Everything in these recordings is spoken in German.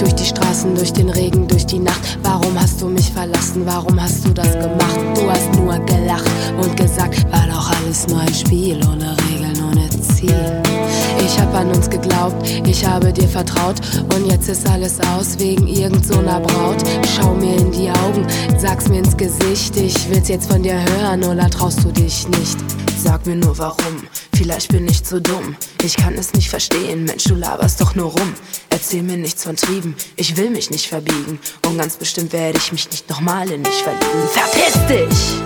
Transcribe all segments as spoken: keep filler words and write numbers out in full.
Durch die Straßen, durch den Regen, durch die Nacht. Warum hast du mich verlassen? Warum hast du das gemacht? Du hast nur gelacht und gesagt, war doch alles nur ein Spiel, ohne Regeln, ohne Ziel. Ich hab an uns geglaubt, ich habe dir vertraut und jetzt ist alles aus wegen irgend so einer Braut. Schau mir in die Augen, sag's mir ins Gesicht, ich will's jetzt von dir hören oder traust du dich nicht? Sag mir nur warum, vielleicht bin ich zu dumm. Ich kann es nicht verstehen, Mensch, du laberst doch nur rum. Erzähl mir nichts von Trieben, ich will mich nicht verbiegen. Und ganz bestimmt werde ich mich nicht nochmal in dich verlieben. Verpiss dich!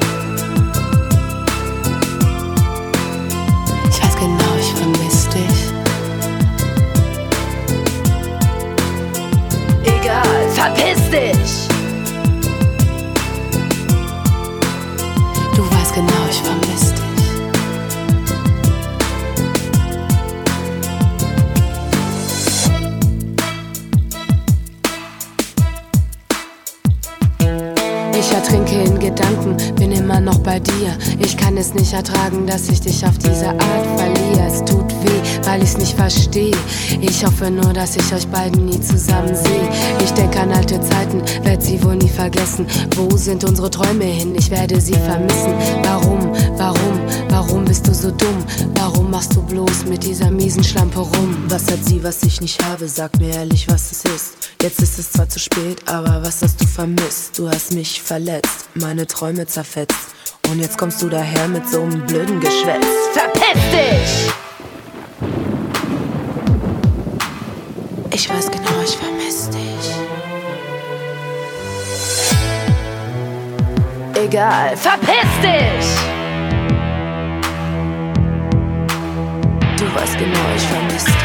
Ich weiß genau, ich vermiss dich. Egal, verpiss dich! Du weißt genau, ich vermiss dich. Ich ertrinke in Gedanken, bin immer noch bei dir. Ich kann es nicht ertragen, dass ich dich auf diese Art verliere. Es tut weh, weil ich's nicht verstehe. Ich hoffe nur, dass ich euch beiden nie zusammen sehe. Ich denke an alte Zeiten, werd sie wohl nie vergessen. Wo sind unsere Träume hin? Ich werde sie vermissen. Warum, warum, warum bist du so dumm? Warum machst du bloß mit dieser miesen Schlampe rum? Was hat sie, was ich nicht habe? Sag mir ehrlich, was es ist. Jetzt ist es zwar zu spät, aber was hast du vermisst? Du hast mich verletzt, meine Träume zerfetzt. Und jetzt kommst du daher mit so einem blöden Geschwätz. Verpiss dich! Ich weiß genau, ich vermiss dich. Egal, verpiss dich! Du weißt genau, ich vermiss dich.